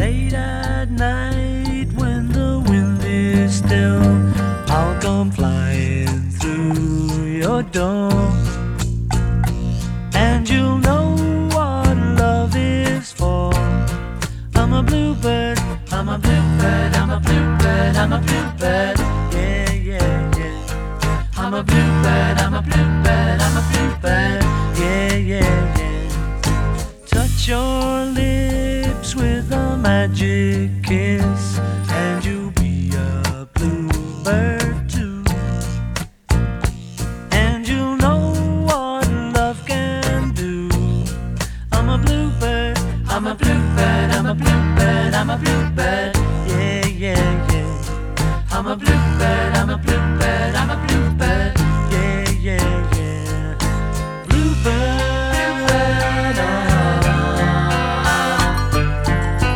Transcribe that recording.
Late at night when the wind is still, I'll come flying through your door, and you'll know what love is for. I'm a bluebird, I'm a bluebird, I'm a bluebird, I'm a bluebird. Yeah, yeah, yeah. I'm a bluebird, I'm a bluebird, I'm a bluebird. Yeah, yeah, yeah. Touch your lips with a magic kiss, and you'll be a bluebird too. And you'll know what love can do. I'm a bluebird, I'm a bluebird, I'm a bluebird, I'm a bluebird. Yeah, yeah, yeah. I'm a bluebird.